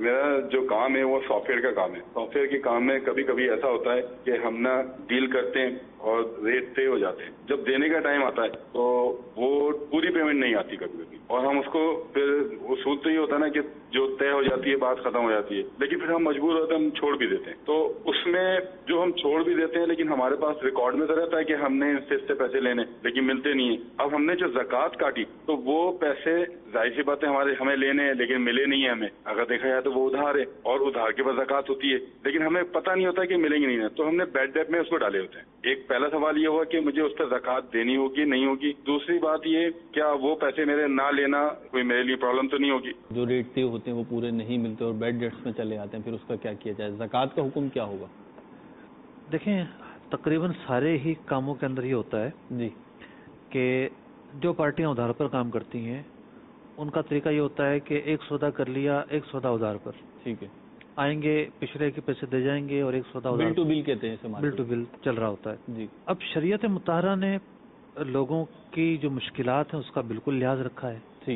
میرا جو کام ہے وہ سافٹ ویئر کا کام ہے. سافٹ ویئر کے کام میں کبھی کبھی ایسا ہوتا ہے کہ ہم نا ڈیل کرتے ہیں اور ریٹ طے ہو جاتے ہیں. جب دینے کا ٹائم آتا ہے تو وہ پوری پیمنٹ نہیں آتی کبھی کبھی, اور ہم اس کو پھر اصول تو یہ ہوتا ہے نا کہ جو طے ہو جاتی ہے بات ختم ہو جاتی ہے, لیکن پھر ہم مجبور ہوتے ہیں ہم چھوڑ بھی دیتے ہیں. تو اس میں جو ہم چھوڑ بھی دیتے ہیں لیکن ہمارے پاس ریکارڈ میں تو رہتا ہے کہ ہم نے اس سے پیسے لینے, لیکن ملتے نہیں ہیں. اب ہم نے جو زکوٰۃ کاٹی تو وہ پیسے ظاہر سی بات ہے ہمیں لینے ہیں لیکن ملے نہیں ہیں ہمیں. اگر دیکھا جائے تو وہ ادھار ہے اور ادھار کے بعد زکوٰۃ ہوتی ہے, لیکن ہمیں پتہ نہیں ہوتا کہ ملیں گے نہیں, تو ہم نے بیڈ ڈیٹ میں اس کو ڈالے ہوتے ہیں. ایک پہلا سوال یہ ہوا کہ مجھے اس پہ زکوٰۃ دینی ہوگی نہیں ہوگی. دوسری بات یہ کیا وہ پیسے میرے نہ لینا کوئی میرے لیے پرابلم تو نہیں ہوگی. جو ریٹ طے ہوتے ہیں وہ پورے نہیں ملتے اور بیڈ ڈیٹس میں چلے آتے ہیں, پھر اس کا کیا کیا جائے؟ زکوٰۃ کا حکم کیا ہوگا؟ دیکھیں تقریباً سارے ہی کاموں کے اندر یہ ہوتا ہے جی کہ جو پارٹیاں ادھار پر کام کرتی ہیں ان کا طریقہ یہ ہوتا ہے کہ ایک سودا کر لیا, ایک سودا ادھار پر, ٹھیک ہے, آئیں گے پچھلے کے پیسے دے جائیں گے اور ایک سودا ادھار, بل ٹو بل کہتے ہیں, بل ٹو بل چل رہا ہوتا ہے جی. اب شریعت مطہرہ نے لوگوں کی جو مشکلات ہیں اس کا بالکل لحاظ رکھا ہے, ٹھیک,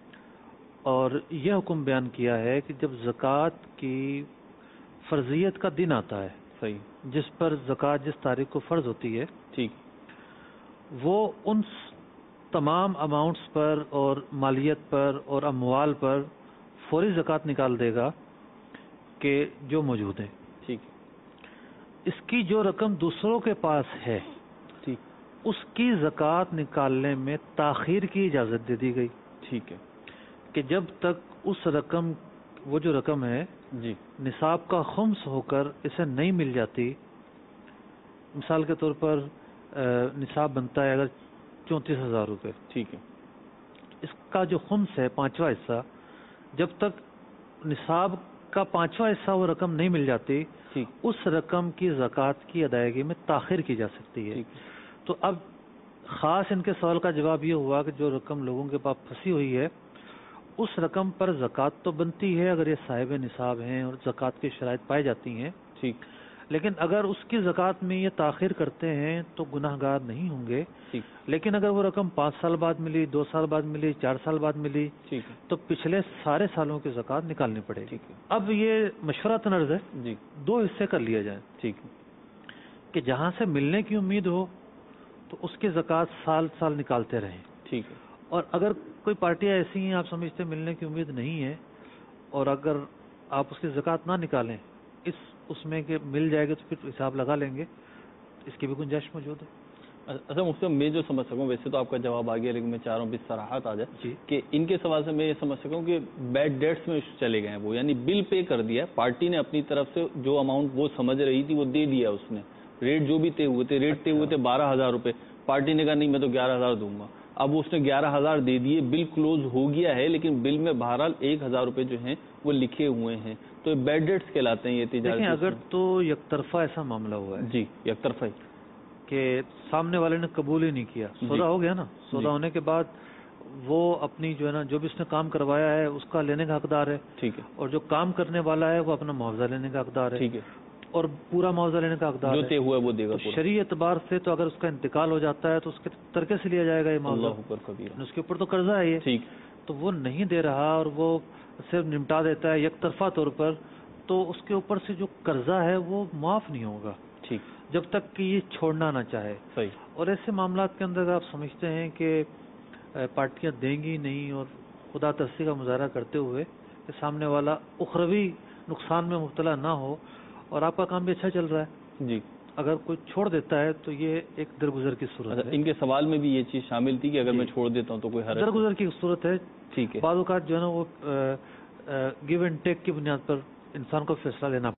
اور یہ حکم بیان کیا ہے کہ جب زکوٰۃ کی فرضیت کا دن آتا ہے, صحیح, جس پر زکوٰۃ جس تاریخ کو فرض ہوتی ہے, ٹھیک, وہ ان تمام اماؤنٹس پر اور مالیت پر اور اموال پر فوری زکوٰۃ نکال دے گا کہ جو موجود ہیں, ٹھیک. اس کی جو رقم دوسروں کے پاس ہے, ٹھیک, اس کی زکوٰۃ نکالنے میں تاخیر کی اجازت دے دی گئی, ٹھیک ہے, کہ جب تک اس رقم, وہ جو رقم ہے جی, نصاب کا خمس ہو کر اسے نہیں مل جاتی. مثال کے طور پر نصاب بنتا ہے اگر 34,000 روپے, ٹھیک ہے, اس کا جو خمس ہے پانچواں حصہ, جب تک نصاب کا پانچواں حصہ وہ رقم نہیں مل جاتی, اس رقم کی زکوٰۃ کی ادائیگی میں تاخیر کی جا سکتی ہے. تو اب خاص ان کے سوال کا جواب یہ ہوا کہ جو رقم لوگوں کے پاس پھنسی ہوئی ہے اس رقم پر زکوٰۃ تو بنتی ہے اگر یہ صاحب نصاب ہیں اور زکوٰۃ کی شرائط پائی جاتی ہیں, ٹھیک, لیکن اگر اس کی زکوٰۃ میں یہ تاخیر کرتے ہیں تو گناہ گار نہیں ہوں گے. لیکن اگر وہ رقم 5 سال بعد ملی, 2 سال بعد ملی, 4 سال بعد ملی, تو پچھلے سارے سالوں کی زکوٰۃ نکالنی پڑے گی. اب یہ مشورہ تنرز ہے جی, 2 حصے کر لیے جائیں, ٹھیک, کہ جہاں سے ملنے کی امید ہو تو اس کی زکوٰۃ سال سال نکالتے رہیں, ٹھیک ہے. اور اگر کوئی پارٹیاں ایسی ہیں آپ سمجھتے ملنے کی امید نہیں ہے اور اگر آپ اس کی زکوٰۃ نہ نکالیں اس میں کہ مل جائے گا تو پھر حساب لگا لیں گے, اس کی بھی گنجائش موجود ہے. اچھا مفتی صاحب, میں جو سمجھ سکوں, ویسے تو آپ کا جواب آ گیا لیکن میں چاہ رہا ہوں بصراحت آ جائے جی, کہ ان کے سوال سے میں یہ سمجھ سکوں کہ بیڈ ڈیٹس میں چلے گئے ہیں وہ, یعنی بل پے کر دیا, پارٹی نے اپنی طرف سے جو اماؤنٹ وہ سمجھ رہی تھی وہ دے دیا اس نے, ریٹ جو بھی طے ہوئے تھے, ریٹ طے ہوئے تھے 12,000 روپے, پارٹی نے کہا نہیں میں تو 11,000 دوں گا. اب اس نے 11,000 دے دیے, بل کلوز ہو گیا ہے, لیکن بل میں بہرحال 1,000 روپے جو ہیں وہ لکھے ہوئے ہیں, تو بیڈ ڈیٹس کہلاتے ہیں یہ تجارت. اگر تو یک طرفہ ایسا معاملہ ہوا ہے جی, یک طرفہ ہی, کہ سامنے والے نے قبول ہی نہیں کیا, سودا ہو گیا نا, سودا ہونے کے بعد وہ اپنی جو ہے نا جو بھی اس نے کام کروایا ہے اس کا لینے کا حقدار ہے, ٹھیک ہے, اور جو کام کرنے والا ہے وہ اپنا معاوضہ لینے کا حقدار ہے, ٹھیک ہے, اور پورا معاوضہ لینے کا حقدار جو طے ہوا ہے وہ دے گا. شرعی اعتبار سے تو اگر اس کا انتقال ہو جاتا ہے تو اس کے ترکے سے لیا جائے گا یہ معاوضہ, اس کے اوپر تو قرضہ ہے یہ, ٹھیک, تو وہ نہیں دے رہا اور وہ صرف نمٹا دیتا ہے یک طرفہ طور پر, تو اس کے اوپر سے جو قرضہ ہے وہ معاف نہیں ہوگا, ٹھیک, جب تک کہ یہ چھوڑنا نہ چاہے. صحیح. اور ایسے معاملات کے اندر آپ سمجھتے ہیں کہ پارٹیاں دیں گی نہیں اور خدا ترسی کا مظاہرہ کرتے ہوئے کہ سامنے والا اخروی نقصان میں مبتلا نہ ہو اور آپ کا کام بھی اچھا چل رہا ہے جی, اگر کوئی چھوڑ دیتا ہے تو یہ ایک درگزر کی صورت ہے. ان کے سوال میں بھی یہ چیز شامل تھی کہ اگر میں چھوڑ دیتا ہوں تو کوئی حرج, درگزر کی صورت ہے, ٹھیک ہے. بعض اوقات جو ہے نا وہ گیو اینڈ ٹیک کی بنیاد پر انسان کو فیصلہ لینا